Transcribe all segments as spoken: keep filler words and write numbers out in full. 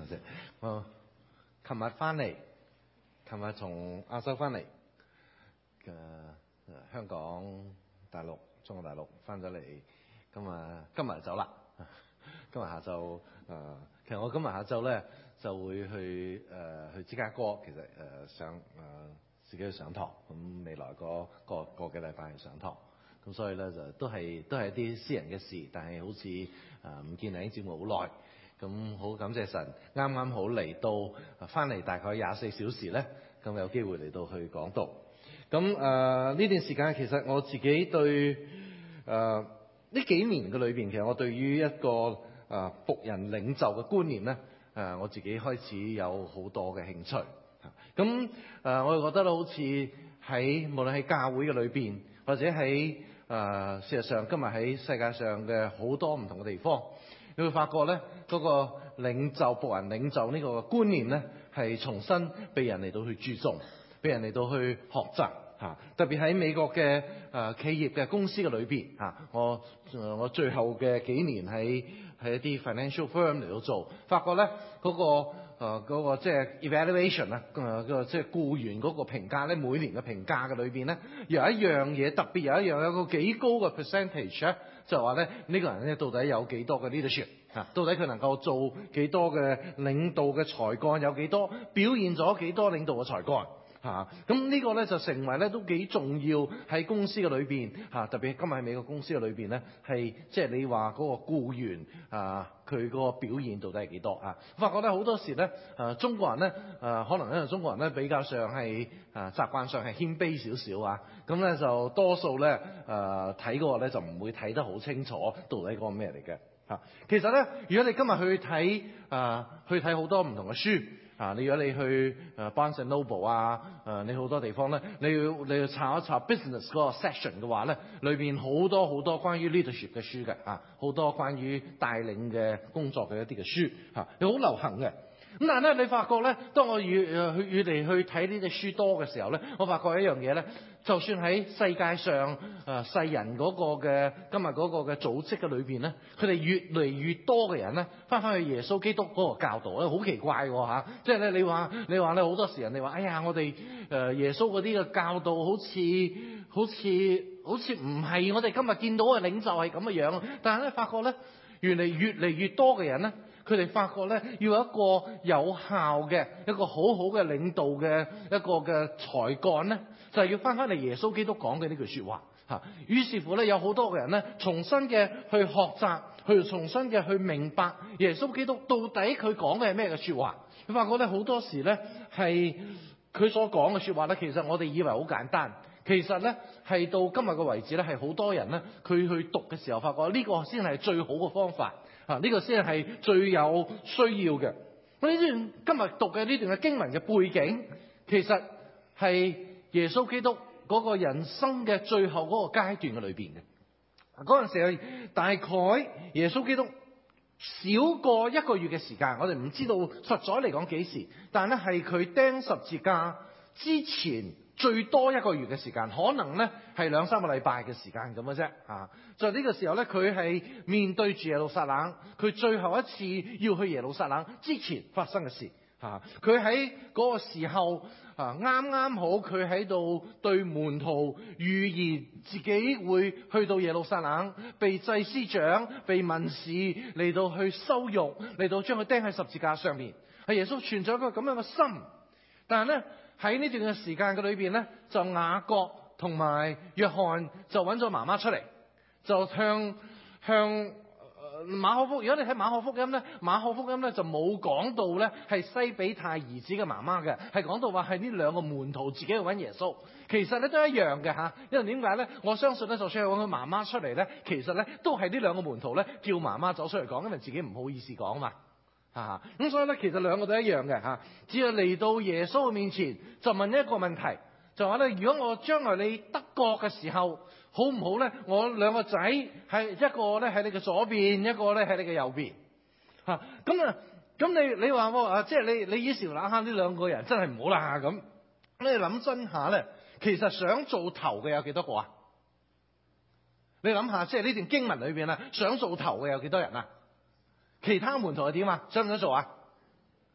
啫。我琴日翻嚟，琴日從亞洲翻嚟嘅香港、大陸、中國大陸翻咗嚟，今日今日走啦。今日下晝誒、呃，其實我今日下晝咧就會去誒、呃、去芝加哥，其實誒、呃、上誒、呃、自己去上堂，咁未來嗰個個幾禮拜去上堂，咁所以咧就都係都係一啲私人嘅事，但係好似誒唔見你節目好耐，咁好感謝神，啱啱好嚟到翻嚟大概廿四小時咧，咁有機會嚟到去講道。咁誒呢段時間其實我自己對誒呢、呃、幾年嘅裏邊，其實我對於一個啊！僕人領袖嘅觀念咧，誒我自己開始有好多嘅興趣。咁誒，我就覺得好似喺無論喺教會嘅裏邊，或者喺誒事實上今日喺世界上嘅好多唔同嘅地方，你會發覺咧嗰個領袖僕人領袖呢個觀念咧，係重新被人嚟到去注重，被人嚟到去學習嚇。特別喺美國嘅誒企業嘅公司嘅裏邊嚇，我我最後嘅幾年喺係一啲 financial firm 嚟到做，發覺咧嗰個誒嗰個即係 evaluation 啊，誒個即係僱員嗰個評價咧，每年嘅評價嘅裏邊咧，有一樣嘢特別，有一樣有一個幾高嘅 percentage 咧，就話咧呢個人咧到底有幾多嘅 leadership 啊？到底佢能夠做幾多嘅領導嘅才幹，有幾多表現咗幾多領導嘅才幹？嚇，咁呢個咧就成為咧都幾重要喺公司嘅裏邊嚇，特別今日喺美國公司嘅裏邊咧，係即係你話嗰個僱員啊，佢嗰個表現到底係幾多啊？我發覺咧好多時咧，誒中國人咧誒可能因為中國人咧比較上係誒習慣上係謙卑少少啊，咁咧就多數咧誒睇嗰個咧就唔會睇得好清楚到底嗰個咩嚟嘅嚇。其實咧，如果你今日去睇誒去睇好多唔同嘅書。啊！你如果你去誒 Barnes and Noble 啊，誒你好多地方咧，你要你要查一查 business 嗰個 section 嘅話咧，裏邊好多好多關於 leadership 嘅書嘅，啊，好多關於帶領嘅工作嘅一啲嘅書，嚇、啊，係好流行嘅。咁但係咧，你發覺咧，當我越誒去越嚟去睇呢啲書多嘅時候咧，我發覺一樣嘢咧，就算喺世界上誒、呃、世人嗰個嘅今日嗰個嘅組織嘅裏邊咧，佢哋越嚟越多嘅人咧，翻返去耶穌基督嗰個教導咧，好奇怪喎嚇！即係咧，你話你話咧好多時人哋話，哎呀，我哋誒耶穌嗰啲嘅教導好似好似好似唔係我哋今日見到嘅領袖係咁嘅樣，但係咧發覺咧，原來越嚟越多嘅人咧。佢哋發覺咧，要有一個有效嘅一個好好嘅領導嘅一個嘅才幹咧，就係、是、要翻返嚟耶穌基督講嘅呢句説話嚇。於是乎咧，有好多嘅人咧，重新嘅去學習，去重新嘅去明白耶穌基督到底佢講嘅係咩嘅説話。佢發覺咧，好多時咧係佢所講嘅説話咧，其實我哋以為好簡單，其實咧係到今日嘅為止咧，係好多人咧佢去讀嘅時候，發覺呢個先係最好嘅方法。啊！呢、這個先係最有需要嘅。咁呢段今日讀嘅呢段嘅經文嘅背景，其實係耶穌基督嗰個人生嘅最後嗰個階段嘅裏邊嘅。嗰陣時係大概耶穌基督少過一個月嘅時間，我哋唔知道實在嚟講幾時，但係咧係佢釘十字架之前。最多一個月嘅時間，可能咧係兩三個禮拜嘅時間咁嘅啫。啊，就呢個時候咧，佢係面對住耶路撒冷，佢最後一次要去耶路撒冷之前發生嘅事。啊，佢喺嗰個時候啊，啱啱好佢喺度對門徒預言自己會去到耶路撒冷，被祭司長、被文士嚟到去羞辱，嚟到將佢釘喺十字架上面。係耶穌存咗一個咁樣嘅心，但係咧。喺呢段嘅時間嘅裏邊咧，就雅各同埋約翰就揾咗媽媽出嚟，就向向、呃、馬可福。如果你睇馬可福音咧，馬可福音咧就冇講到咧係西比泰兒子嘅媽媽嘅，係講到話係呢兩個門徒自己去揾耶穌。其實咧都一樣嘅嚇，因為點解咧？我相信咧，就算係揾佢媽媽出嚟咧，其實咧都係呢兩個門徒咧叫媽媽走出嚟講，因為自己唔好意思講嘛。啊，咁所以咧，其實兩個都一樣嘅嚇，只係嚟到耶穌嘅面前就問一個問題，就話咧：如果我將來你得國嘅時候，好唔好咧？我兩個仔係一個咧喺你嘅左邊，一個咧喺你嘅右邊。嚇，咁啊，咁你你話我啊，即係你你以前諗下呢兩個人真係唔好啦咁。你諗真下咧，其實想做頭嘅有幾多個啊？你諗下，即係呢段經文裏邊啊，想做頭嘅有幾多人啊？其他門徒係點啊？想唔想做啊？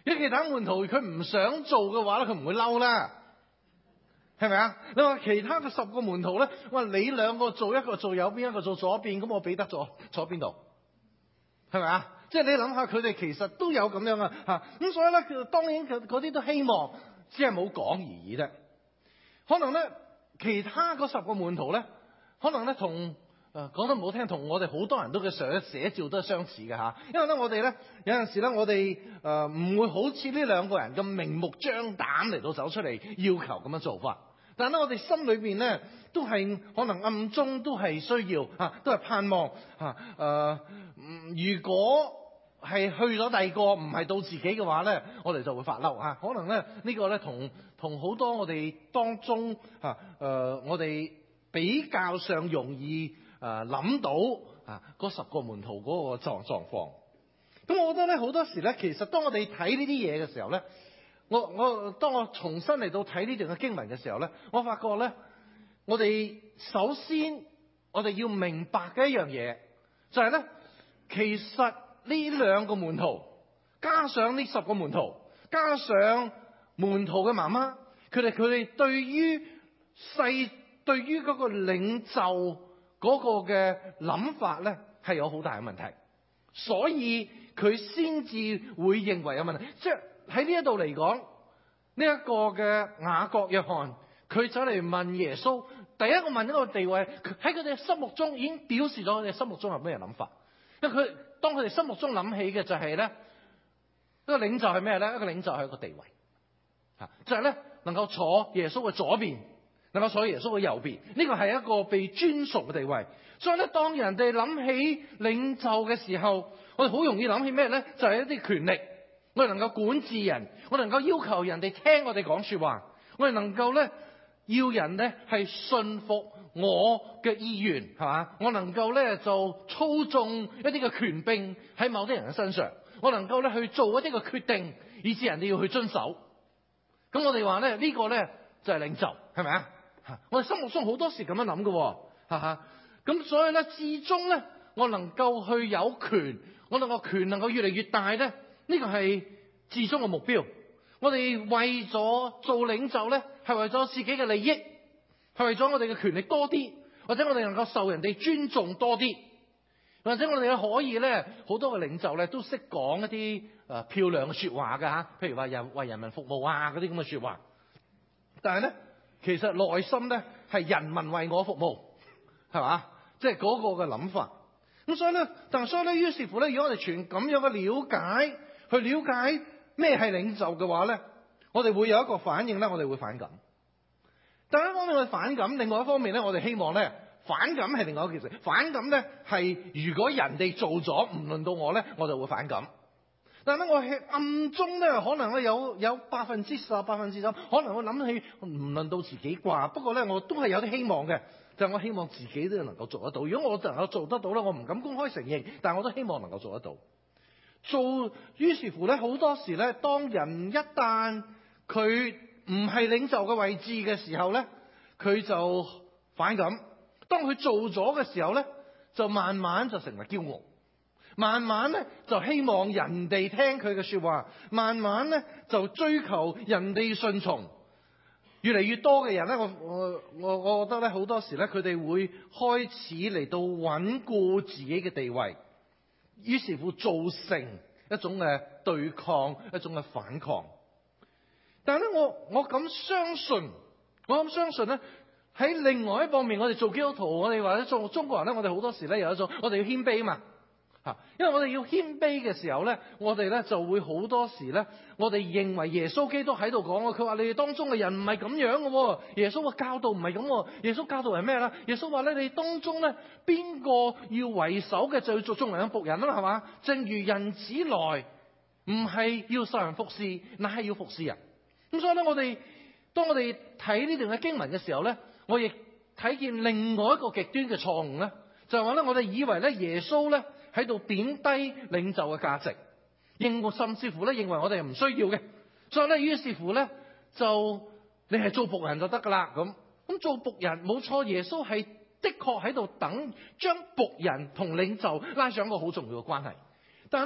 如果其他門徒佢唔想做嘅話咧，佢唔會嬲啦，係咪啊？你話其他嘅十個門徒咧，話你兩個做，一個做右邊，一個做左邊，咁我彼得坐坐邊度？係咪啊？即係你諗下，佢哋其實都有咁樣啊嚇。咁所以咧，當然嗰啲都希望，只係冇講而已啫。可能咧，其他嗰十個門徒咧，可能咧同誒講得唔好聽，同我哋好多人都嘅寫寫照都係相似嘅嚇。因為咧，我哋咧有陣時咧，我哋誒唔會好似呢兩個人咁明目張膽嚟到走出嚟要求咁樣做法。但係咧，我哋心裏邊咧都係可能暗中都係需要嚇，都係盼望嚇誒。如果係去咗第二個唔係到自己嘅話咧，我哋就會發嬲啊！可能咧呢個咧同同好多我哋當中嚇誒、呃，我哋比較上容易誒諗到啊嗰十個門徒嗰個狀狀況。咁我覺得咧好多時咧，其實當我哋睇呢啲嘢嘅時候咧，我我當我重新嚟到睇呢段嘅經文嘅時候咧，我發覺咧，我哋首先我哋要明白嘅一樣嘢就係咧，其實呢兩個門徒加上呢十個門徒加上門徒嘅媽媽，佢哋佢哋對於細對於嗰個領袖嗰個嘅諗法咧係有好大嘅問題，所以佢先至會認為有問題。即係喺呢一度嚟講，呢一個嘅雅各約翰，佢走嚟問耶穌，第一個問一個地位喺佢哋心目中已經表示咗佢哋心目中係咩諗法。因為佢當佢哋心目中諗起嘅就係咧，一個領袖係咩咧？一個領袖係一個地位，吓就係咧能夠坐耶穌嘅左邊，能夠坐耶穌嘅右邊，呢個係一個被尊崇嘅地位。所以咧，當人哋諗起領袖嘅時候，我哋好容易諗起咩咧？就係一啲權力，我哋能夠管治人，我哋能夠要求人哋聽我哋講說話，我哋能夠咧要人咧係信服我嘅意願，係嘛？我能夠咧就操縱一啲嘅權柄喺某啲人嘅身上，我能夠咧去做一啲嘅決定，以致人哋要去遵守。咁我哋話咧呢個咧就係領袖，係咪啊？我哋心目中好多時咁樣諗嘅，哈哈。咁所以咧，至終咧，我能夠去有權，我能夠權能夠越嚟越大咧，呢個係至終嘅目標。我哋為咗做領袖咧，係為咗自己嘅利益，係為咗我哋嘅權力多啲，或者我哋能夠受人哋尊重多啲，或者我哋可以咧，好多嘅領袖咧都識講一啲誒漂亮嘅說話㗎吓，譬如話人為人民服務啊嗰啲咁嘅說話。但係咧，其實內心咧係人民為我服務，係嘛？即係嗰個嘅諗法。咁所以咧，但係所以咧，於是乎咧，如果我哋全咁樣嘅了解，去了解咩係領袖嘅話咧，我哋會有一個反應咧，我哋會反感。但係一方面我哋反感，另外一方面咧，我哋希望咧，反感係另外一件事。反感咧係如果人哋做咗唔輪到我咧，我就會反感。但係咧，我係暗中咧，可能咧有有百分之十、百分之十，可能我諗起唔輪到自己啩。不過咧，我都係有啲希望嘅。就係我希望自己都能夠做得到。如果我能夠做得到咧，我唔敢公開承認，但係我都希望能夠做得到。做於是乎咧，好多時咧，當人一旦佢唔係領袖嘅位置嘅時候咧，佢就反感。當佢做咗嘅時候咧，就慢慢就成為驕傲，慢慢咧就希望人哋聽佢嘅說話，慢慢咧就追求人哋順從。越嚟越多嘅人咧，我我我我覺得咧，好多時咧，佢哋會開始嚟到穩固自己嘅地位，於是乎造成一種嘅對抗，一種嘅反抗。但係咧，我我咁相信，我咁相信咧，喺另外一方面，我哋做基督徒，我哋或者做中國人咧，我哋好多時咧有一種，我哋要謙卑啊嘛。因為我哋要謙卑嘅時候咧，我哋咧就會好多時咧，我哋認為耶穌基督喺度講，佢話你哋當中嘅人唔係咁樣嘅，耶穌嘅教導唔係咁，耶穌教導係咩啦？耶穌話咧，你哋當中咧邊個要為首嘅就要做眾人嘅僕人啦，係嘛？正如人子來，唔係要受人服侍，乃係要服侍人。咁所以咧，我哋當我哋睇呢段嘅經文嘅時候咧，我亦睇見另外一個極端嘅錯誤咧，就係話咧，我哋以為咧耶穌咧喺度貶低領袖嘅價值，認甚至乎咧認為我哋係唔需要嘅，所以咧於是乎咧就你係做僕人就得噶啦咁。咁做僕人冇錯，耶穌係的確喺度等將僕人同領袖拉上一個好重要嘅關係。但係咧，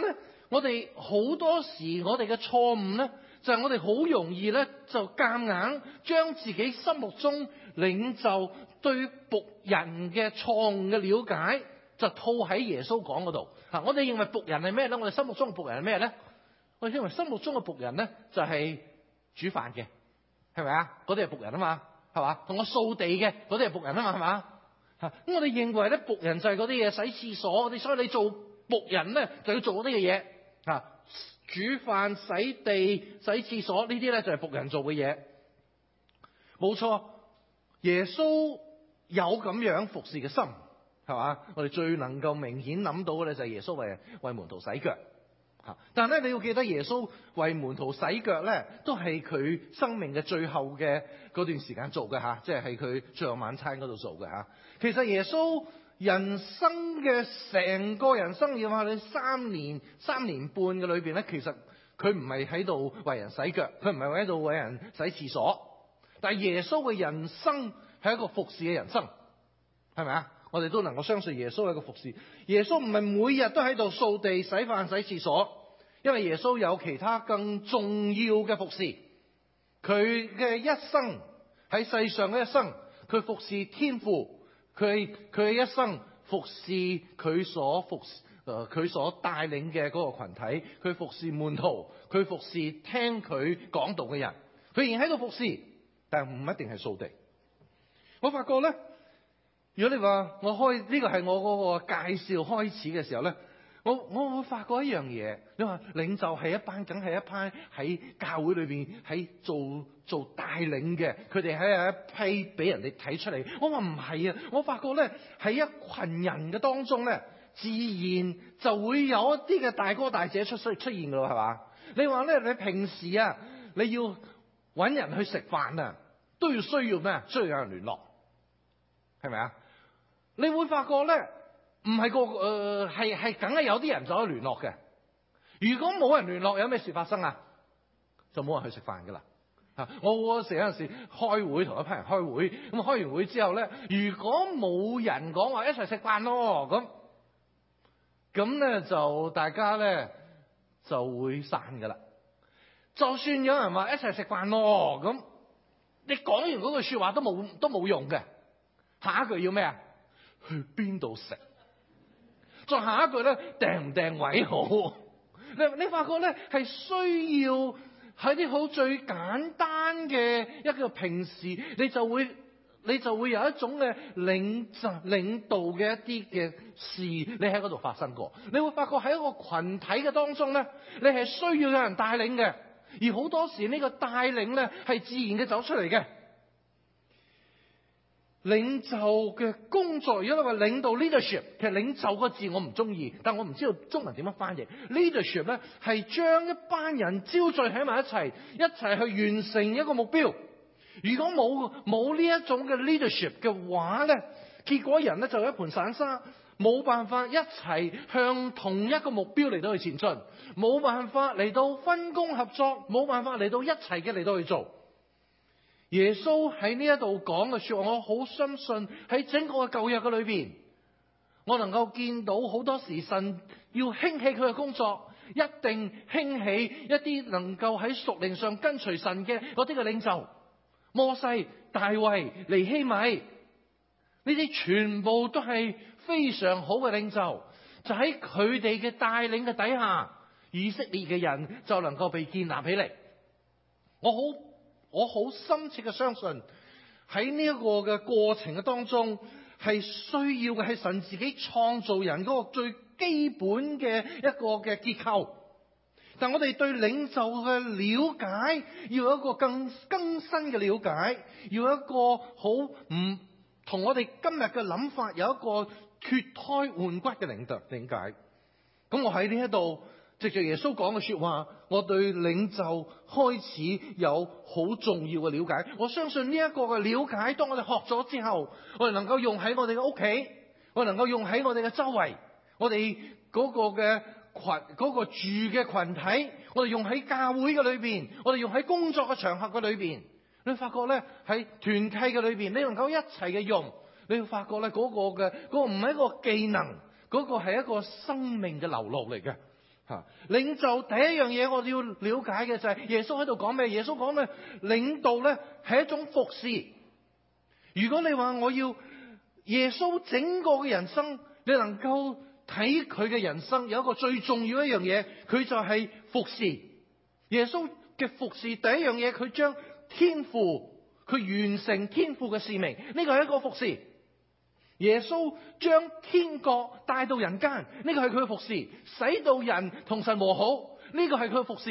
我哋好多時我哋嘅錯誤咧，就係我哋好容易咧就夾硬將自己心目中領袖對僕人嘅錯誤嘅了解，就套喺耶穌講嗰度。嗱，我哋認為僕人係咩咧？我哋心目中嘅僕人係咩咧？我哋認為心目中嘅僕人咧就係煮飯嘅，係咪啊？嗰啲係僕人啊嘛，係嘛？同我掃地嘅嗰啲係僕人啊嘛，係嘛？吓，咁我哋認為咧僕人就係嗰啲嘢，洗廁所嗰啲，所以你做僕人咧就要做嗰啲嘅嘢，吓，煮飯、洗地、洗廁所呢啲咧就係僕人做嘅嘢。冇錯，耶穌有咁樣服侍嘅心，係嘛？我哋最能夠明顯諗到嘅咧就係耶穌為為門徒洗腳。吓，但係咧你要記得耶穌為門徒洗腳咧，都係佢生命嘅最後嘅嗰段時間做嘅吓，即係喺佢最後晚餐嗰度做嘅吓。其實耶穌人生嘅成個人生要話你三年三年半嘅裏邊咧，其實佢唔係喺度為人洗腳，佢唔係喺度為人洗廁所。但係耶穌嘅人生係一個服侍嘅人生，係咪啊？我哋都能夠相信耶穌係一個服侍。耶穌唔係每日都喺度掃地、洗飯、洗廁所，因為耶穌有其他更重要嘅服侍。佢嘅一生喺世上嘅一生，佢服侍天父，佢佢嘅一生服侍佢所服誒佢所帶領嘅嗰個群體，佢服侍門徒，佢服侍聽佢講道嘅人，佢仍然喺度服侍，但係唔一定係掃地。我發覺咧。如果你話我開呢個係我嗰個介紹開始嘅時候咧，我我會發覺一樣嘢。你話領袖係一班，梗係一班喺教會裏邊喺做做帶領嘅，佢哋係一批俾人哋睇出嚟。我話唔係啊，我發覺咧喺一群人嘅當中咧，自然就會有一啲嘅大哥大姐出出出現噶咯，係嘛？你話咧，你平時啊，你要搵人去食飯啊，都要需要咩？需要有人聯絡，係咪啊？你會發覺咧，唔係個誒係係梗係有啲人就可以聯絡嘅。如果冇人聯絡，有咩事發生啊？就冇人去食飯噶啦。啊，我嗰時有陣時開會同一批人開會，咁開完會之後咧，如果冇人講話一齊食飯咯，咁咁咧就大家咧就會散噶啦。就算有人話一齊食飯咯，咁你講完嗰句說話都冇都冇用嘅。下一句要咩啊？去邊度食？再下一句咧，訂唔訂位好？你你發覺咧係需要喺啲好最簡單嘅一個平時，你就會你就會有一種嘅領袖領導嘅一啲嘅事，你喺嗰度發生過。你會發覺喺一個群體嘅當中咧，你係需要有人帶領嘅，而好多時呢個帶領咧係自然嘅走出嚟嘅。領袖嘅工作，如果你話領導 leadership， 其實領袖個字我唔中意，但我唔知道中文點樣翻譯。leadership 咧係將一班人招聚喺埋一齊，一齊去完成一個目標。如果冇冇呢一種嘅 leadership 嘅話咧，結果人咧就一盤散沙，冇辦法一齊向同一個目標嚟到去前進，冇辦法嚟到分工合作，冇辦法嚟到一齊嘅嚟到去做。耶穌喺呢一度講嘅說話，我好相信喺整個嘅舊約嘅裏邊，我能夠見到好多時神要興起佢嘅工作，一定興起一啲能夠喺屬靈上跟隨神嘅嗰啲嘅領袖，摩西、大衛、尼希米，呢啲全部都係非常好嘅領袖，就喺佢哋嘅帶領嘅底下，以色列嘅人就能夠被建立起嚟。我好。我好深切嘅相信喺呢一個嘅過程嘅當中，係需要嘅係神自己創造人嗰個最基本嘅一個嘅結構。但我哋對領袖嘅了解，要有一個更更新嘅了解，要有一個好唔同我哋今日嘅諗法有一個脫胎換骨嘅領導理解。咁我喺呢一度。藉着耶穌講嘅說話，我對領袖開始有好重要嘅了解。我相信呢一個嘅了解，當我哋學咗之後，我哋能夠用喺我哋嘅屋企，我哋能夠用喺我哋嘅周圍，我哋嗰個嘅群，嗰個住嘅群體，我哋用喺教會嘅裏邊，我哋用喺工作嘅場合嘅裏邊。你發覺咧喺團契嘅裏邊，你能夠一齊嘅用，你會發覺咧嗰個嘅嗰個唔係一個技能，嗰個係一個生命嘅流露嚟嘅。 嚇。領袖第一樣嘢我哋要了解嘅就係耶穌喺度講咩？耶穌講咧，領導咧係一種服侍。如果你話我要耶穌整個嘅人生，你能夠睇佢嘅人生有一個最重要一樣嘢，佢就係服侍。耶穌嘅服侍第一樣嘢，佢將天父，佢完成天父嘅使命，呢個係一個服侍。耶穌將天國帶到人間，呢個係佢嘅服侍；使到人同神和好，呢個係佢嘅服侍，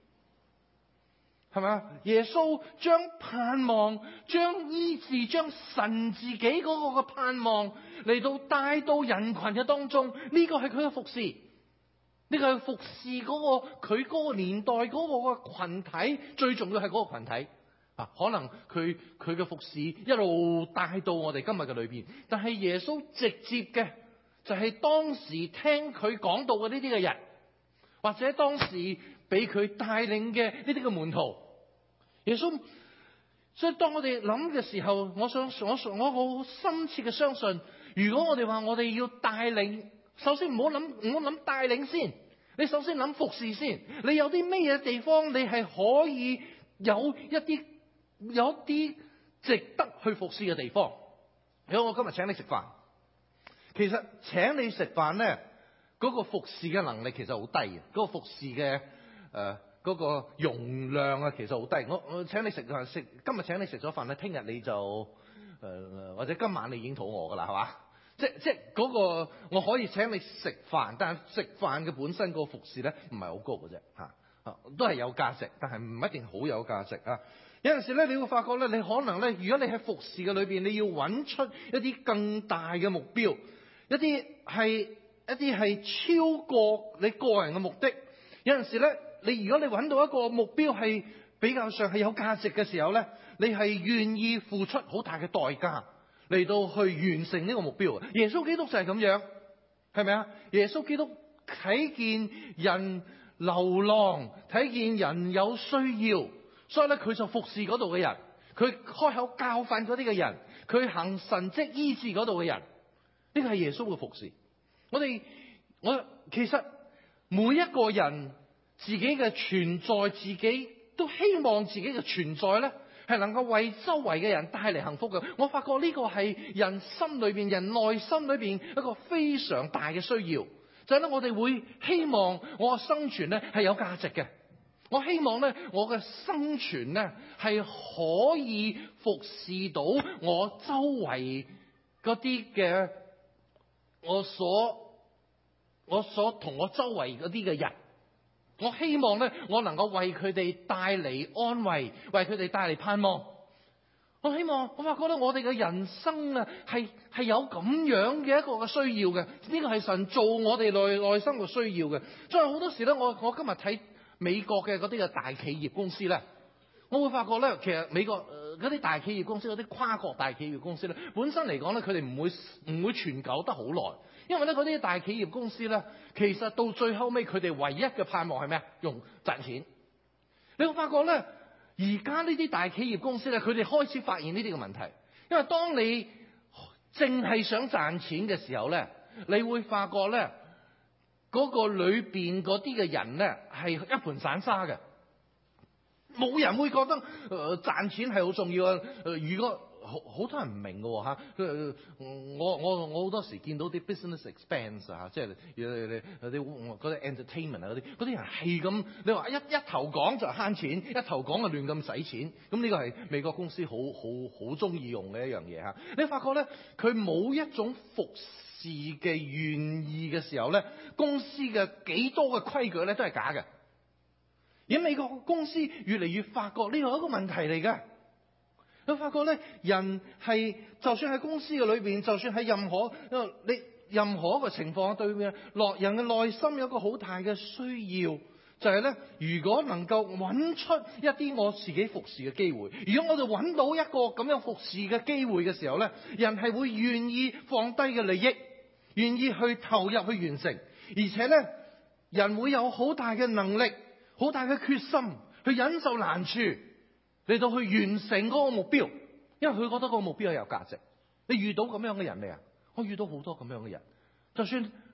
係咪？耶穌將盼望、將醫治、將神自己嗰個嘅盼望嚟到帶到人群嘅當中，呢個係佢嘅服侍。呢個係服侍嗰個佢嗰個年代嗰個嘅群體，最重要係嗰個群體。啊，可能佢佢嘅服侍一路帶到我哋今日嘅裏邊，但係耶穌直接嘅就係當時聽佢講道嘅呢啲嘅人，或者當時俾佢帶領嘅呢啲嘅門徒。耶穌，所以當我哋諗嘅時候，我想我我好深切嘅相信，如果我哋話我哋要帶領，首先唔好諗唔好諗帶領先，你首先諗服侍先。你有啲咩嘢地方你係可以有一啲有一啲值得去服侍嘅地方？如果我今日請你食飯，其實請你食飯咧，嗰個服侍嘅能力其實好低嘅，嗰個服侍嘅誒嗰個容量啊，其實好低。我我請你食飯食，今日請你食咗飯咧，聽日你就誒、呃、或者今晚你已經肚餓噶啦，係嘛？即即嗰個我可以請你食飯，但係食飯嘅本身個服侍咧唔係好高嘅啫，嚇嚇都係有價值，但係唔一定好有價值啊。有陣時咧，你會發覺咧，你可能咧，如果你喺服侍嘅裏邊，你要揾出一啲更大嘅目標，一啲係一啲係超過你個人嘅目的。有陣時咧，你如果你揾到一個目標係比較上係有價值嘅時候咧，你係願意付出好大嘅代價嚟到去完成呢個目標。耶穌基督就係咁樣，係咪啊？耶穌基督睇見人流浪，睇見人有需要。所以咧，佢就服侍嗰度嘅人，佢開口教訓嗰啲嘅人，佢行神蹟醫治嗰度嘅人，呢個係耶穌嘅服侍。我哋我其實每一個人自己嘅存在，自己都希望自己嘅存在咧係能夠為周圍嘅人帶嚟幸福嘅。我發覺呢個係人心裏邊、人內心裏邊一個非常大嘅需要，就係咧我哋會希望我嘅生存咧係有價值嘅。我希望咧，我嘅生存咧係可以服侍到我周圍嗰啲嘅，我所我所同我周圍嗰啲嘅人。我希望咧，我能夠為佢哋帶嚟安慰，為佢哋帶嚟盼望。我希望我發覺咧，我哋嘅人生啊，係係有咁樣嘅一個嘅需要嘅。呢個係神做我哋內內心嘅需要嘅。所以好多時咧，我我今日睇美國嘅嗰啲嘅大企業公司咧，我會發覺咧，其實美國嗰啲、呃、大企業公司嗰啲跨國大企業公司咧，本身嚟講咧，佢哋唔會唔會存久得好耐，因為咧嗰啲大企業公司咧，其實到最後尾佢哋唯一嘅盼望係咩啊？用賺錢。你會發覺咧，而家呢啲大企業公司咧，佢哋開始發現呢啲嘅問題，因為當你淨係想賺錢嘅時候咧，你會發覺咧。嗰個裏邊嗰啲嘅人咧係一盤散沙嘅，冇人會覺得誒、呃、賺錢係好重要啊！誒、呃，如果好好多人唔明嘅嚇，佢、呃、我我我好多時見到啲 business expense 啊，即係有啲嗰啲 entertainment 啊嗰啲，嗰啲人係咁，你話一一頭講就慳錢，一頭講就亂咁使錢，咁呢個係美國公司好好好中意用嘅一樣嘢嚇。你發覺咧，佢冇一種服侍嘅願意嘅時候咧，公司嘅幾多嘅規矩咧都係假嘅。而美國公司越嚟越發覺呢個係一個問題嚟嘅。你發覺咧，人係就算喺公司嘅裏邊，就算喺任何你任何一個情況對面，落人嘅內心有一個好大嘅需要，就係咧，如果能夠揾出一啲我自己服侍嘅機會，如果我哋揾到一個咁樣服侍嘅機會嘅時候咧，人係會願意放低嘅利益，願意去投入去完成，而且咧，人會有好大嘅能力、好大嘅決心去忍受難處，嚟到去完成嗰個目標，因為佢覺得嗰個目標係有價值。你遇到咁樣嘅人未啊？我遇到好多咁樣嘅人，就算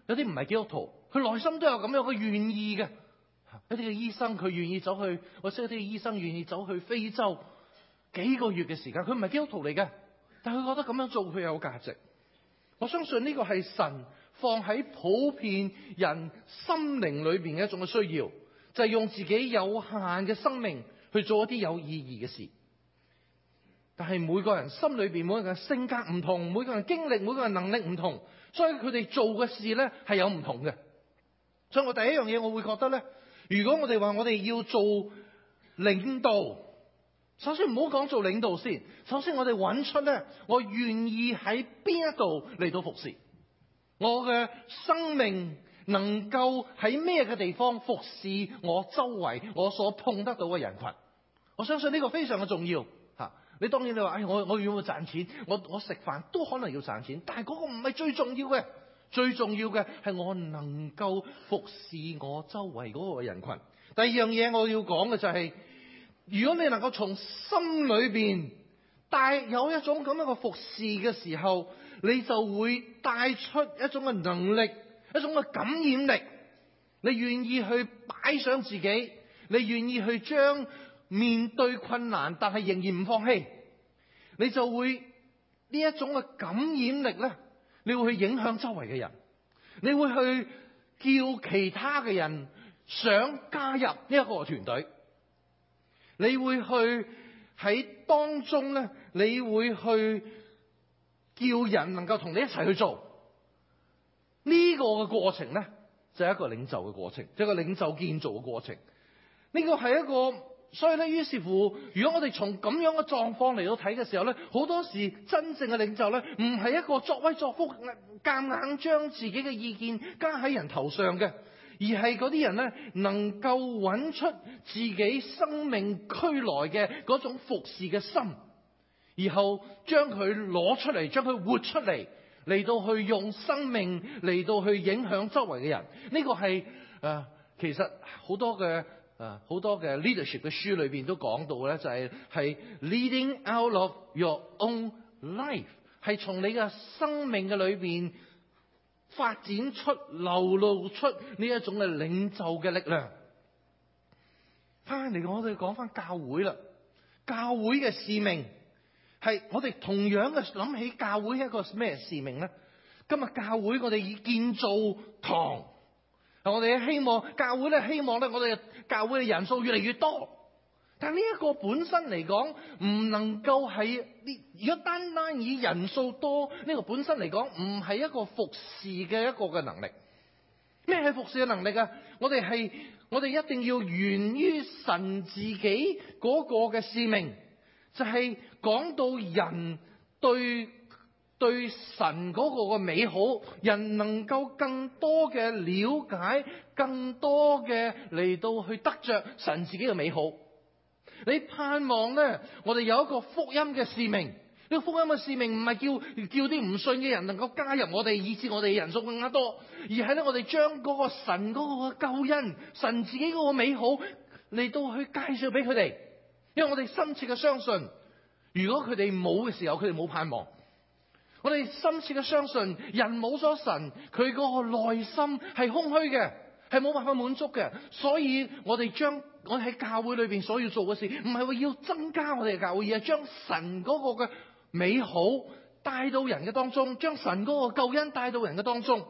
有啲唔係基督徒，佢內心都有咁樣嘅願意嘅。一啲嘅醫生佢願意走去，我識一啲嘅醫生願意走去非洲幾個月嘅時間，佢唔係基督徒嚟嘅，但係佢覺得咁樣做佢有價值。我相信呢個係神放喺普遍人心靈裏邊嘅一種嘅需要，就係用自己有限嘅生命去做一啲有意義嘅事。但係每個人心裏邊，每個人性格唔同，每個人經歷，每個人能力唔同，所以佢哋做嘅事呢係有唔同嘅。所以我第一樣嘢我會覺得呢，如果我哋話我哋要做領導，首先唔好講做領導先，首先我哋揾出呢，我願意喺邊一度嚟到服侍，我嘅生命能夠喺咩嘅地方服侍我周圍我所碰得到嘅人群。我相信呢個非常嘅重要吓。你當然你話，哎，我我要唔要賺錢？我我食飯都可能要賺錢，但係嗰個唔係最重要嘅，最重要嘅係我能夠服侍我周圍嗰個人群。第二樣嘢我要講嘅就係，如果你能夠從心裏邊帶有一種咁樣嘅服侍嘅時候，你就會帶出一種嘅能力，一種嘅感染力。你願意去擺上自己，你願意去將面對困難但係仍然唔放棄，你就會呢一種嘅感染力咧，你會去影響周圍嘅人，你會去叫其他嘅人想加入呢一個團隊，你會去喺當中咧，你會去叫人能夠同你一齊去做呢個嘅過程咧，就係一個領袖嘅過程，即係一個領袖建造嘅過程。呢個係一個，所以咧，於是乎，如果我哋從咁樣嘅狀況嚟到睇嘅時候咧，好多時真正嘅領袖咧，唔係一個作威作福、夾硬將自己嘅意見加喺人頭上嘅，而係嗰啲人咧，能夠揾出自己生命區內嘅嗰種服侍嘅心，然後將佢攞出嚟，將佢活出嚟，嚟到去用生命嚟到去影響周圍嘅人。呢個係誒、呃，其實好多嘅。啊，好多嘅 leadership 嘅書裏邊都講到咧，就係係 leading out of your own life， 係從你嘅生命嘅裏邊發展出、流露出呢一種嘅領袖嘅力量。翻嚟我哋講翻教會啦，教會嘅使命係我哋同樣嘅諗起教會係一個咩使命咧？今日教會我哋以建造堂。我哋希望教會咧，希望咧，我哋教會嘅人數越嚟越多。但係呢一個本身嚟講，唔能夠係呢。如果單單以人數多呢個本身嚟講，唔係一個服侍嘅一個嘅能力。咩係服侍嘅能力啊？我哋係我哋一定要源於神自己嗰個嘅使命，就係講到人對。對神嗰個嘅美好，人能夠更多嘅了解，更多嘅嚟到去得着神自己嘅美好。你盼望咧，我哋有一個福音嘅使命。呢個福音嘅使命唔係叫叫啲唔信嘅人能夠加入我哋，以致我哋人數更加多，而係咧我哋將嗰個神嗰個救恩，神自己嗰個美好嚟到去介紹俾佢哋。因為我哋深切嘅相信，如果佢哋冇嘅時候，佢哋冇盼望。我哋深切嘅相信，人冇咗神，佢嗰個內心係空虛嘅，係冇辦法滿足嘅。所以我哋將我哋喺教會裏邊所要做嘅事，唔係話要增加我哋嘅教會，而係將神嗰個嘅美好帶到人嘅當中，將神嗰個救恩帶到人嘅當中。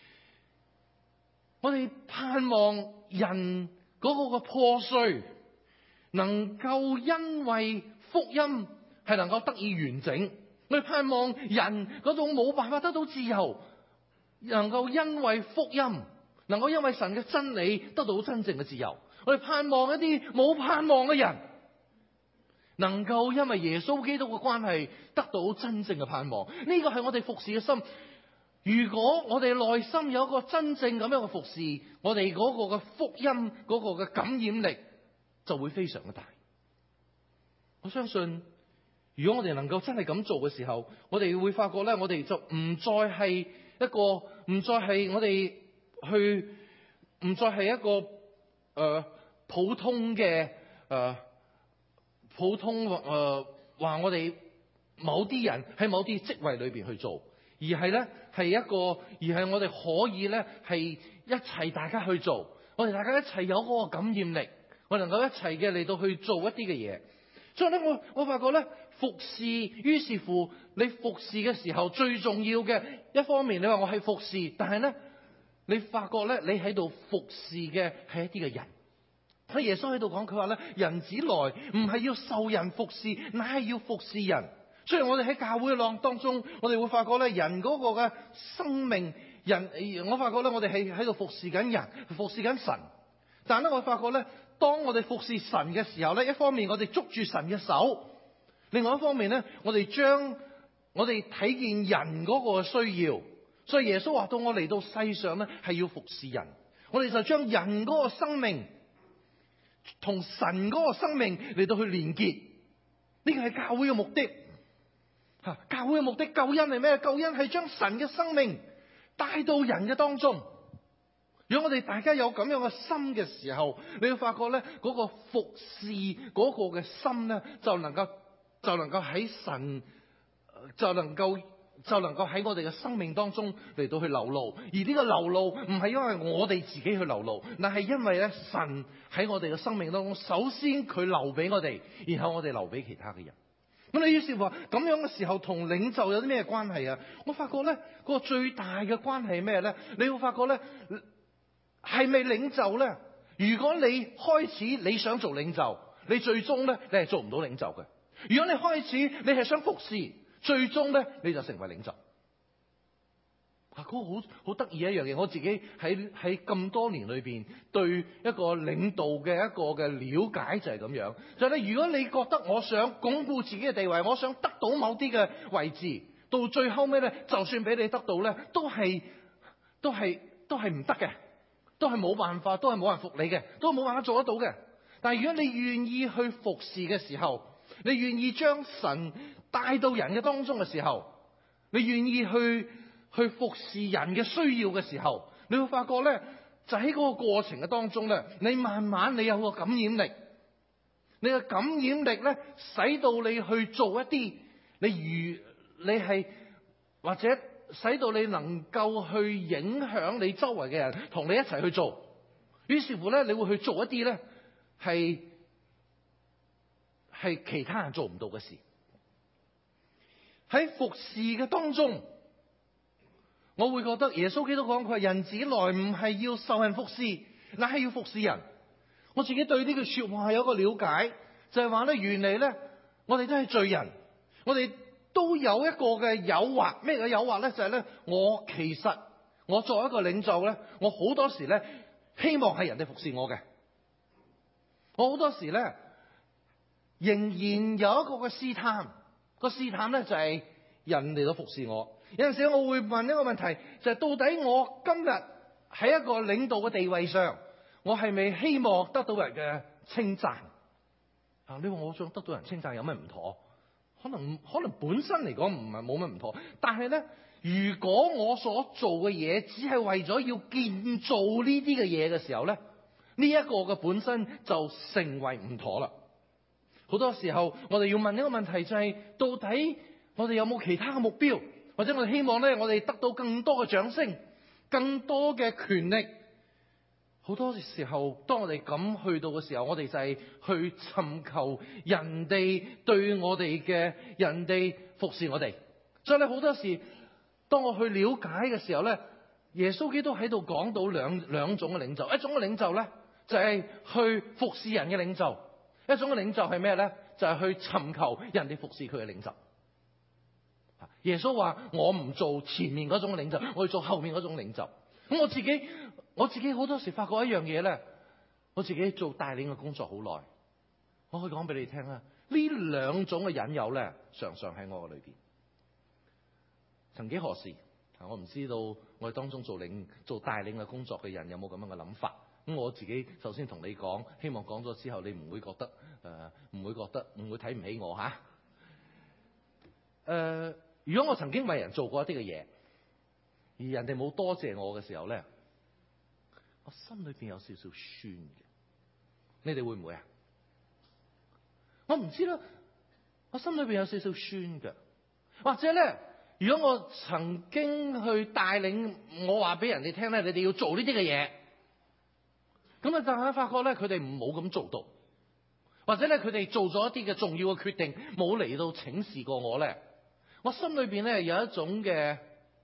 我哋盼望人嗰個嘅破碎，能夠因為福音係能夠得以完整。我哋盼望人嗰種冇辦法得到自由，能夠因為福音，能夠因為神嘅真理得到真正嘅自由。我哋盼望一啲冇盼望嘅人，能夠因為耶穌基督嘅關係得到真正嘅盼望。呢個係我哋服侍嘅心。如果我哋內心有一個真正咁樣嘅服侍，我哋嗰個嘅福音嗰個嘅感染力就會非常嘅大。我相信。如果我哋能夠真係咁做嘅時候，我哋會發覺咧，我哋就唔再係一個，唔再係我哋去，唔再係一個誒、呃、普通嘅誒、呃、普通誒話、呃、我哋某啲人喺某啲職位裏邊去做， 而係咧係一個，而係我哋可以咧係一齊大家去做，我哋大家一齊有嗰個感染力，我能夠一齊嘅嚟到去做一啲嘅嘢。所以咧，我我發覺咧服侍，於是乎你服侍嘅時候最重要嘅一方面，你話我係服侍，但係咧你發覺咧你喺度服侍嘅係一啲嘅人。所以耶穌喺度講，佢話咧人子來唔係要受人服侍，乃係要服侍人。雖然我哋喺教會嘅浪當中，我哋會發覺咧人嗰個嘅生命，人我發覺咧我哋係喺度服侍緊人，服侍緊神。但係咧我發覺咧，當我哋服侍神嘅時候咧，一方面我哋捉住神嘅手，另外一方面咧，我哋將我哋睇見人嗰個需要。所以耶穌話到我嚟到世上咧係要服侍人，我哋就將人嗰個生命同神嗰個生命嚟到去連結，呢個係教會嘅目的。吓，教會嘅目的，救恩係咩？救恩係將神嘅生命帶到人嘅當中。如果我哋大家有咁樣嘅心嘅時候，你會發覺咧，嗰個服侍嗰個嘅心咧，就能夠就能夠喺神，就能夠就能夠喺我哋嘅生命當中嚟到去流露。而呢個流露唔係因為我哋自己去流露，但係因為咧神喺我哋嘅生命當中，首先佢留俾我哋，然後我哋留俾其他嘅人。咁你於是話咁樣嘅時候，同領袖有啲咩關係啊？我發覺咧，嗰個最大嘅關係係咩咧？你會發覺咧，係咪領袖咧？如果你開始你想做領袖，你最終咧你係做唔到領袖嘅。如果你開始你係想服侍，最終咧你就成為領袖。啊，嗰個好好得意一樣嘢，我自己喺喺咁多年裏邊對一個領導嘅一個嘅了解就係咁樣，就係咧，如果你覺得我想鞏固自己嘅地位，我想得到某啲嘅位置，到最後尾咧，就算俾你得到咧，都係都係都係唔得嘅，都係冇辦法，都係冇人服你嘅，都係冇辦法做得到嘅。但係如果你願意去服侍嘅時候，你願意將神帶到人嘅當中嘅時候，你願意去去服侍人嘅需要嘅時候，你會發覺咧，就喺嗰個過程嘅當中咧，你慢慢你有個感染力，你嘅感染力咧，使到你去做一啲你如你係或者使到你能夠去影響你周圍嘅人，同你一齊去做。於是乎咧，你會去做一啲咧係係其他人做唔到嘅事。喺服侍嘅當中，我會覺得耶穌基督講，佢話人子來唔係要受人服侍，乃係要服侍人。我自己對呢句說話有一個了解，就係話咧，原嚟咧，我哋都係罪人，我哋都有一個嘅誘惑。咩嘅誘惑咧？就係咧，我其實我作為一個領袖咧，我好多時咧希望係人哋服侍我嘅。我好多時咧仍然有一個嘅試探，個試探咧就係人嚟到服侍我。有陣時我會問一個問題，就係到底我今日喺一個領導嘅地位上，我係咪希望得到人嘅稱讚？啊，你話我想得到人稱讚有咩唔妥？可能可能本身嚟講唔係冇乜唔妥，但係咧，如果我所做嘅嘢只係為咗要建造呢啲嘅嘢嘅時候咧，呢一個嘅本身就成為唔妥啦。好多時候我哋要問一個問題，就係到底我哋有冇其他嘅目標？或者我哋希望咧，我哋得到更多嘅掌聲，更多嘅權力。好多時候，當我哋咁去到嘅時候，我哋就係去尋求人哋對我哋嘅，人哋服侍我哋。所以咧，好多時當我去了解嘅時候咧，耶穌基督喺度講到兩兩種嘅領袖。一種嘅領袖咧，就係去服侍人嘅領袖；一種嘅領袖係咩咧？就係去尋求人哋服侍佢嘅領袖。耶穌話：我唔做前面嗰種領袖，我要做後面嗰種領袖。咁我自己，我自己好多時發覺一樣嘢咧，我自己做帶領嘅工作好耐，我可以講俾你聽啦。呢兩種嘅引誘咧，常常喺我嘅裏邊。曾幾何時，我唔知道我哋當中做領做帶領嘅工作嘅人有冇咁樣嘅諗法。咁我自己首先同你講，希望講咗之後，你唔會覺得誒，唔、呃、會覺得唔會睇唔起我吓。誒、呃。如果我曾經為人做過一啲嘅嘢，而人哋冇多謝我嘅時候咧，我心裏邊有少少酸嘅。你哋會唔會啊？我唔知啦，我心裏邊有少少酸嘅。或者咧， 如果我曾經去帶領我話俾人哋聽咧，你哋要做呢啲嘅嘢，咁啊，但係發覺咧，佢哋唔冇咁做到，或者咧，佢哋做咗一啲嘅重要嘅決定，冇嚟到請示過我咧，我心裏邊咧有一種嘅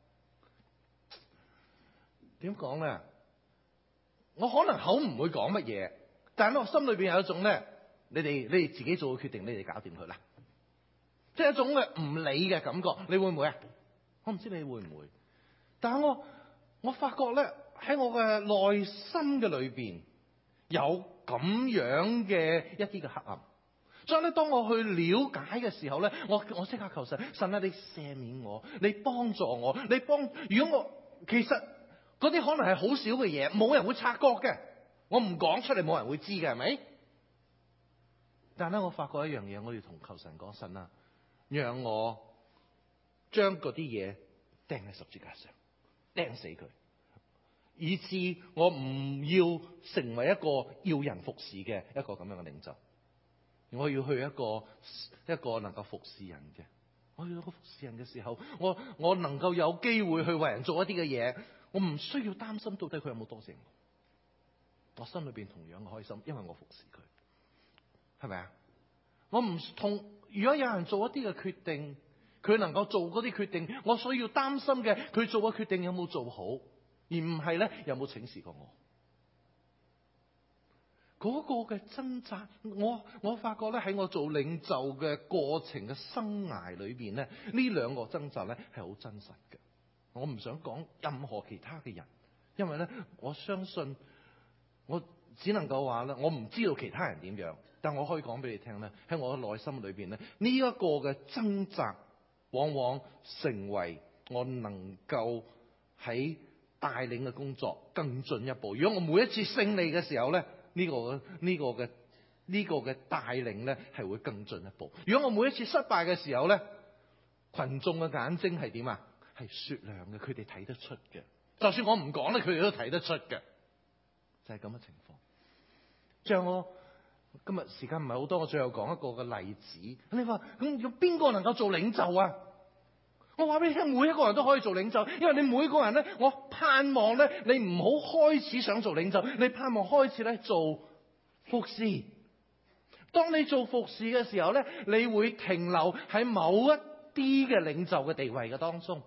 點講咧？我可能口唔會講乜嘢，但係我心裏邊有一種咧，你哋你哋自己做嘅決定，你哋搞掂佢啦，即係一種嘅唔理嘅感覺。你會唔會啊？我唔知你會唔會，但係我我發覺咧，喺我嘅內心嘅裏邊有咁樣嘅一啲嘅黑暗。所以咧，當我去了解嘅時候咧，我我即刻求神，神啊，你赦免我，你幫助我，你幫。如果我其實嗰啲可能係好少嘅嘢，冇人會察覺嘅，我唔講出嚟，冇人會知嘅，係咪？但係咧，我發覺一樣嘢，我要同求神講，神啊，讓我將嗰啲嘢釘喺十字架上，釘死佢，以致我唔要成為一個要人服侍嘅一個咁樣嘅領袖。我要去一個一個能夠服侍人嘅，我要一個服侍人嘅時候，我我能夠有機會去為人做一啲嘅嘢，我唔需要擔心到底佢有冇多謝我，我心裏邊同樣開心，因為我服侍佢，係咪啊？我唔同，如果有人做一啲嘅決定，佢能夠做嗰啲決定，我需要擔心嘅，佢做嘅決定有冇做好，而唔係咧有冇請示過我。嗰個嘅掙扎，我我發覺咧喺我做領袖嘅過程嘅生涯裏邊咧，呢兩個掙扎咧係好真實嘅。我唔想講任何其他嘅人，因為咧我相信我只能夠話咧，我唔知道其他人點樣，但我可以講俾你聽咧，喺我嘅內心裏邊咧，呢一個嘅掙扎往往成為我能夠喺帶領嘅工作更進一步。如果我每一次勝利嘅時候咧，呢個呢個嘅呢個嘅帶領咧係會更進一步。如果我每一次失敗嘅時候咧，群眾嘅眼睛係點啊？係雪亮嘅，佢哋睇得出嘅。就算我唔講咧，佢哋都睇得出嘅。就係咁嘅情況。像我今日時間唔係好多，我最後講一個嘅例子。你話咁有邊個能夠做領袖啊？我話俾你聽，每一個人都可以做領袖，因為你每個人咧，我盼望咧，你唔好開始想做領袖，你盼望開始咧做服侍。當你做服侍嘅時候咧，你會停留喺某一啲嘅領袖嘅地位嘅當中。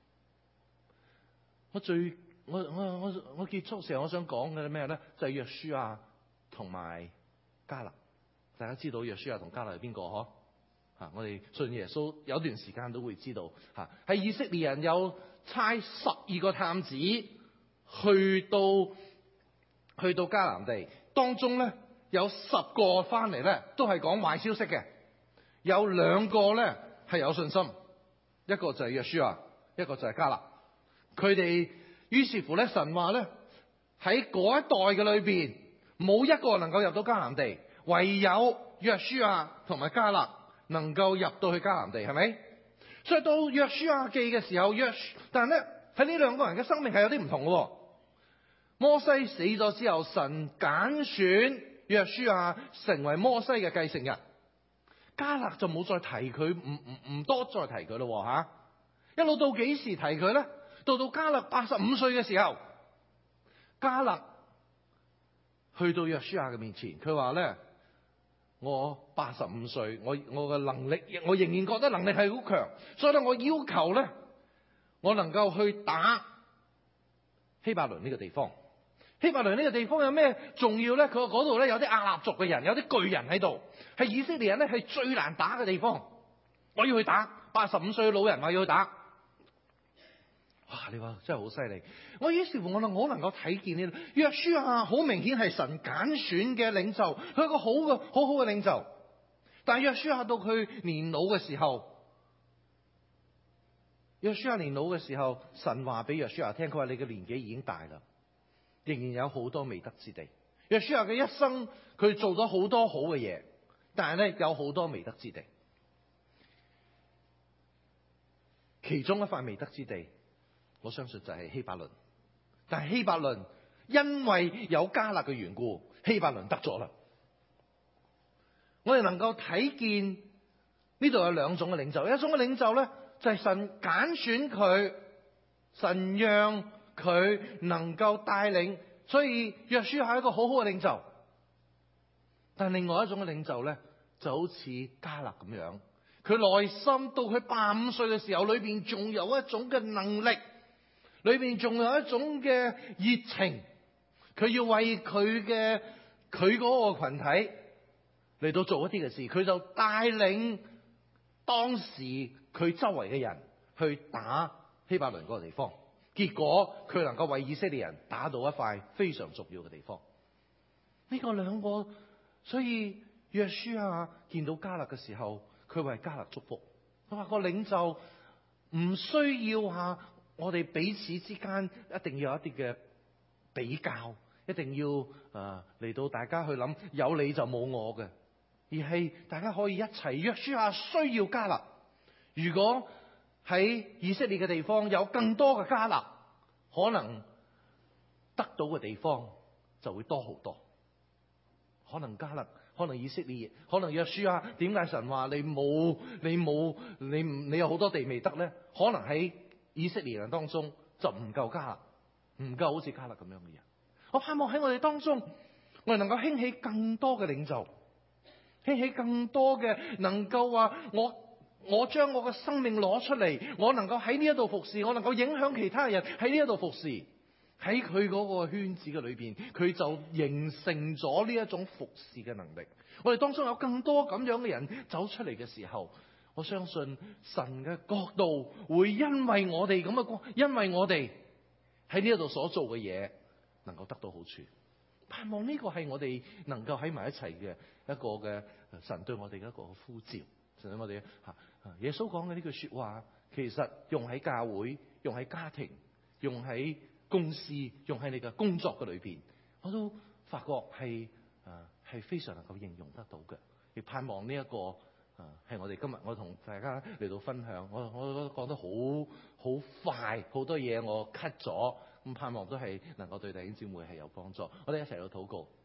我最我我我我結束時候，我想講嘅咩咧？就係約書亞同埋迦勒。大家知道約書亞同迦勒係邊個嗬？啊！我哋信耶穌有段時間都會知道，嚇係以色列人有差十二個探子去到去到迦南地，當中咧有十個翻嚟咧都係講壞消息嘅，有兩個咧係有信心，一個就係約書亞，一個就係迦勒。佢哋於是乎咧，神話咧喺嗰一代嘅裏邊冇一個能夠入到迦南地，唯有約書亞同埋迦勒能夠入到去迦南地，係咪？所以到約書亞記嘅時候，約但係咧喺呢兩個人嘅生命係有啲唔同嘅。摩西死咗之後，神揀選約書亞成為摩西嘅繼承人，迦勒就冇再提佢，唔唔唔多再提佢咯吓。一路到幾時提佢咧？到到迦勒八十五歲嘅時候，迦勒去到約書亞嘅面前，佢話咧：我八十五歲，我我嘅能力，我仍然覺得能力係好強，所以咧我要求咧，我能夠去打希伯倫呢個地方。希伯倫呢個地方有咩重要咧？佢嗰度咧有啲亞納族嘅人，有啲巨人喺度，係以色列人咧係最難打嘅地方。我要去打，八十五歲嘅老人話要去打。哇！你話真係好犀利。我於是乎我能我能夠睇見呢，約書亞好明顯係神揀選嘅領袖，佢係一個好嘅好好嘅領袖。但係約書亞到佢年老嘅時候，約書亞年老嘅時候，神話俾約書亞聽，佢話你嘅年紀已經大啦，仍然有好多未得之地。約書亞嘅一生，佢做咗好多好嘅嘢，但係咧有好多未得之地。其中一塊未得之地，我相信就係希伯倫。但係希伯倫因為有迦勒嘅緣故，希伯倫得咗啦。我哋能夠睇見呢度有兩種嘅領袖，一種嘅領袖咧就係神揀選佢，神讓佢能夠帶領，所以約書亞係一個好好嘅領袖。但另外一種嘅領袖咧，就好似迦勒咁樣，佢內心到佢八五歲嘅時候，裏邊仲有一種嘅能力，裏邊仲有一種嘅熱情，佢要為佢嘅佢嗰個群體嚟到做一啲嘅事，佢就帶領當時佢周圍嘅人去打希伯倫嗰個地方，結果佢能夠為以色列人打到一塊非常重要嘅地方。呢個兩個，所以約書亞見到迦勒嘅時候，佢為迦勒祝福。佢話個領袖唔需要吓我哋彼此之間一定要有一啲嘅比較，一定要誒嚟到大家去諗有你就冇我嘅，而係大家可以一齊。約書亞需要迦勒，如果喺以色列嘅地方有更多嘅迦勒，可能得到嘅地方就會多好多。可能迦勒，可能以色列，可能約書亞，點解神話你冇你冇你你有好多地未得咧？可能喺以色列人當中就唔夠迦勒，唔夠好似迦勒咁樣嘅人。我盼望喺我哋當中，我哋能夠興起更多嘅領袖，興起更多嘅能夠話我我將我嘅生命攞出嚟，我能夠喺呢一度服侍，我能夠影響其他人喺呢一度服侍，喺佢嗰個圈子嘅裏邊，佢就形成咗呢一種服侍嘅能力。我哋當中有更多咁樣嘅人走出嚟嘅時候，我相信神嘅國度會因為我哋咁嘅，因為我哋喺呢一度所做嘅嘢，能夠得到好處。盼望呢個係我哋能夠喺埋一齊嘅一個嘅神對我哋嘅一個呼召。神對我哋吓耶穌講嘅呢句說話，其實用喺教會、用喺家庭、用喺公司、用喺你嘅工作嘅裏邊，我都發覺係誒係非常能夠應用得到嘅。亦盼望呢一個誒係我哋今日我同大家嚟到分享。我我都講得好好快，好多嘢我 cut 咗，咁盼望都係能夠對弟兄姊妹係有幫助。我哋一齊嚟禱告。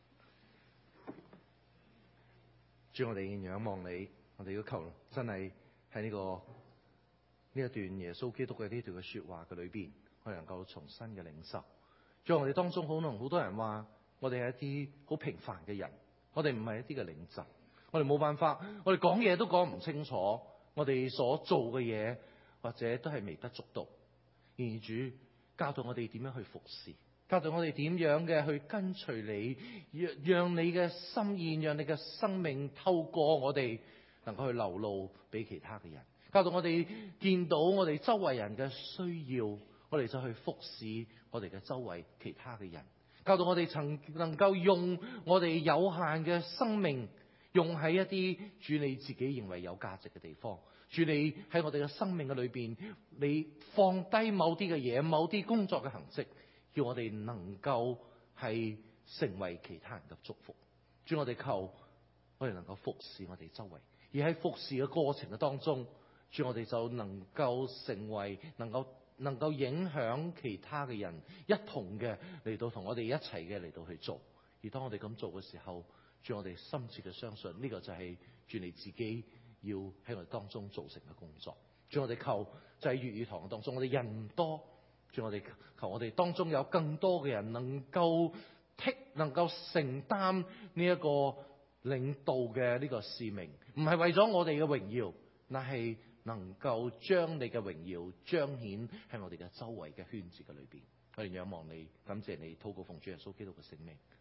主，我哋仰望你，我哋要求真係喺呢個呢一段耶穌基督嘅呢段嘅說話嘅裏邊，我哋能夠重新嘅領受。在我哋當中，可能好多人話我哋係一啲好平凡嘅人，我哋唔係一啲嘅領袖，我哋冇辦法，我哋講嘢都講唔清楚，我哋所做嘅嘢或者都係微不足道。而主教導我哋點樣去服侍，教導我哋點樣嘅去跟隨你，讓讓你嘅心意，讓你嘅生命透過我哋能夠去流露俾其他嘅人。教導我哋見到我哋周圍人嘅需要，我哋就去服侍我哋嘅周圍其他嘅人。教導我哋曾能夠用我哋有限嘅生命，用喺一啲主你自己認為有價值嘅地方。主你喺我哋嘅生命嘅裏邊，你放低某啲嘅嘢，某啲工作嘅痕跡，叫我哋能夠係成為其他人嘅祝福。主，我哋求我哋能夠服侍我哋周圍，而喺服侍嘅過程嘅當中，主，我哋就能夠成為能夠能夠影響其他嘅人，一同嘅嚟到同我哋一齊嘅嚟到去做。而當我哋咁做嘅時候，主，我哋深切嘅相信呢個就係主你自己要喺我哋當中做成嘅工作。主，我哋求就喺粵語堂當中，我哋人唔多，主，我哋求我哋當中有更多嘅人能夠剔，能夠承擔呢一個領導嘅呢個使命，唔係為咗我哋嘅榮耀，但係能夠將你嘅榮耀彰顯喺我哋嘅周圍嘅圈子嘅裏邊。我哋仰望你，感謝你，禱告奉主耶穌基督嘅聖名。